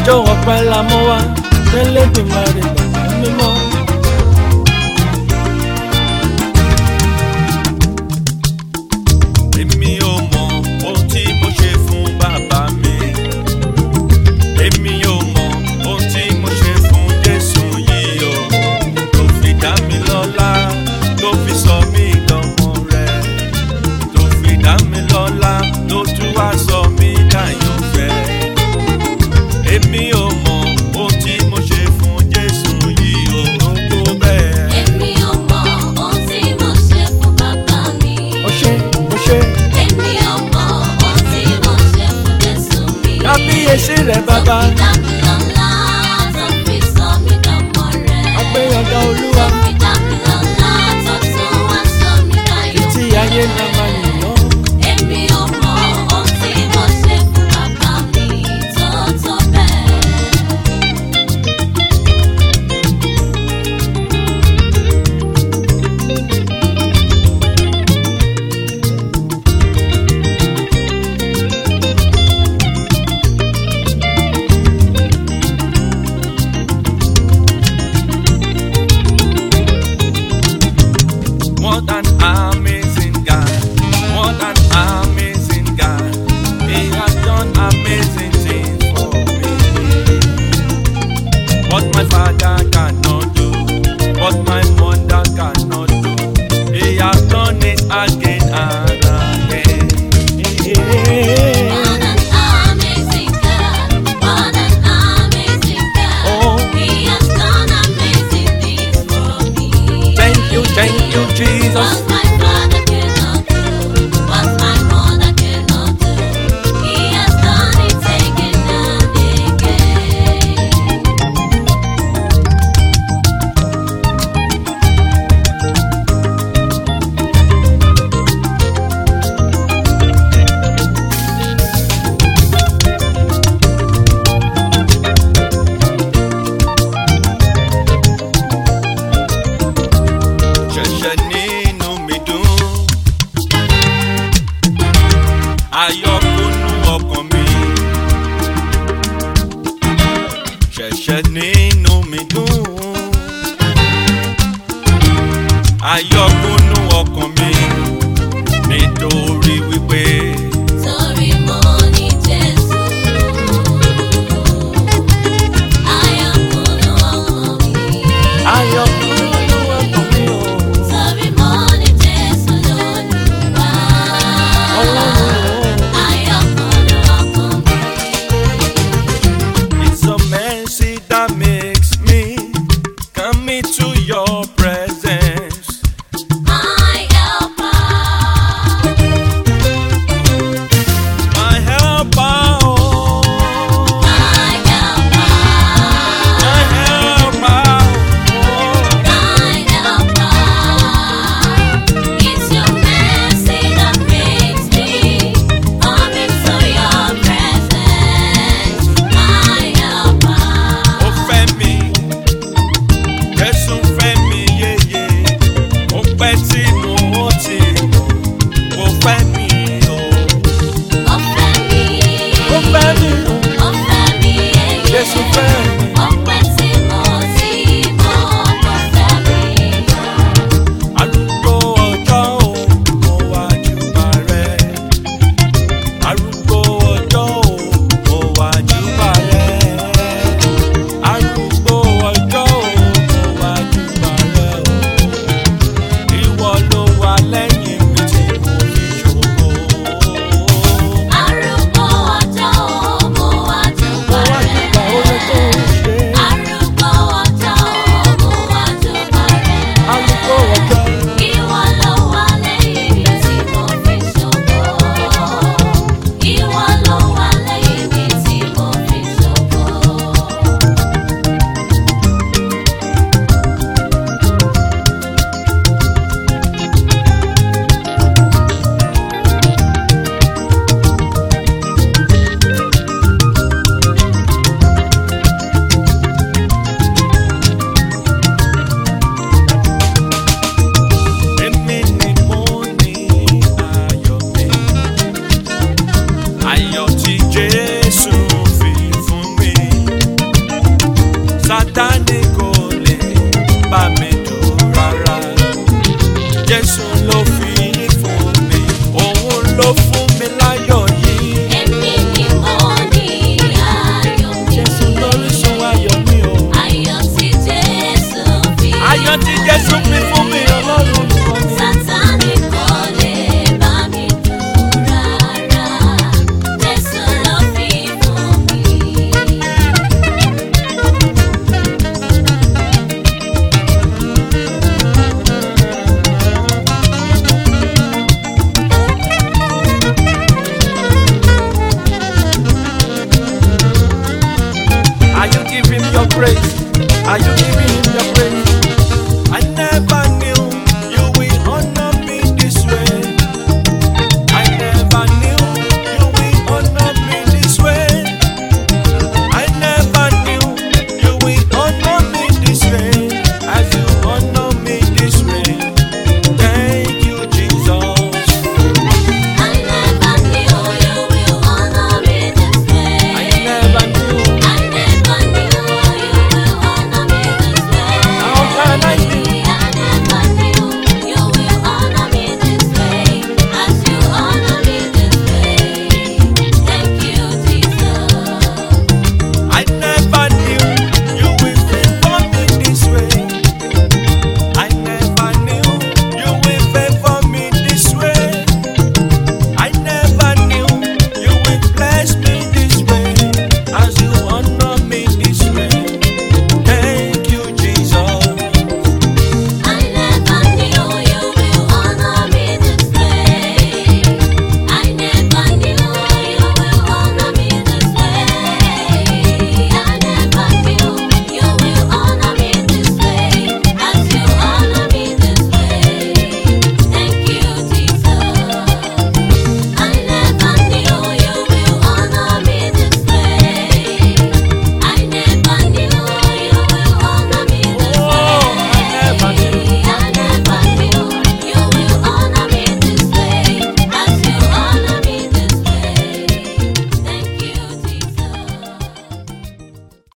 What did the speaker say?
Ijó ọpẹ́ la mú wá Elédùmarè bàbá mímọ́. Èmi ò mọ ohun tí mo ṣe fún bàbá mi. Èmi ò mọ ohun tí mo ṣe fún Jésù yìí o. Tó fi dá mi lọ́lá, tó fi sọ mí dọmọ rẹ̀. Tó fi dá mi lọ́lá, tó tún wá sọ mí dàyànfẹ́. Èmi ò mọ ohun tí mo ṣe fún Jésù yìí o. Tó bẹ́ẹ̀. Èmi ò mọ ohun tí mo ṣe fún bàbá mi. Ó ṣé, ó ṣé. Èmi ò mọ ohun tí mo ṣe fún Jésù mi. Kábíyèsí rẹ̀ bàbá. Tó fi dá mi lọ́lá, tó fi sọ mí dọmọ rẹ̀. Agbẹ́yọ̀dá Olúwa. Tó fi dá mi lọ́lá, tó tún wá sọ mí dayọ̀. Títí ayé náà máa yìnyán. Èmi ò mọ ohun tí mo ṣe fún bàbá mi tó tó bẹ́ẹ̀. What an amazing God, what an amazing God. He has done amazing things for me. What my father cannot do, what my mother cannot do, He has done it again and again. What an amazing God, what an amazing God. Oh. He has done amazing things for me. Thank you, Jesus. What my father cannot do, what my mother cannot do, He has done it again and again. Ṣẹ̀ṣẹ̀ nínú mi dùn, ayọ̀ kúnnú ọkàn mi. Ṣẹ̀ṣẹ̀ nínú mi dùn, ayọ̀ kúnnú ọkàn mi. Nítorí wípé Torí mo ní Jésù, ayọ̀ kúnnú ọkàn mi. Ayọ̀ kúnnú ọkàn mi o. Torí mo ní Jésù lólùwà. Ọlọ́run o. Ayọ̀ kúnnú ọkàn mi. it's a mercy that makes me come into your presence. My helper, My helper, oh, my helper, my helper, oh. my helper. It's your mercy that makes me come into your presence. My helper. Ó fẹ́ mi, Jésù fẹ́ mi yéye. Ó pẹ́ tí mo ti kò fẹ́ mi o. Ó fẹ́ mi, Ó fẹ́ mi o. ó fẹ́ mi yéye. Jésù fẹ́ mi. Ó pẹ́ tí mo ti mọ̀, ó fẹ́ mi. Arúgbó ọjọ́ o, mo wá júbà rẹ̀. Arúgbó ọjọ́ o, mo wá júbà rẹ̀. Arúgbó ọjọ́ o, mo wá júbà rẹ̀ o. Ìwọ ló wà lẹ́yìn mi tí mo fi ṣògo. Arúgbó ọjọ́ o, mo wá júbà Mo wá rẹ̀. júbà oore tó ń ṣe. Arúgbó ọjọ́ o, mo wá júbà rẹ̀. Arúgbó ọjọ́. Ìwọ ló wà lẹ́yìn mi tí mo fi ṣògo. Ìwọ ló wà lẹ́yìn mi tí mo fi ṣògo. Èmi ni mo ní ayọ̀ mi. Ayọ̀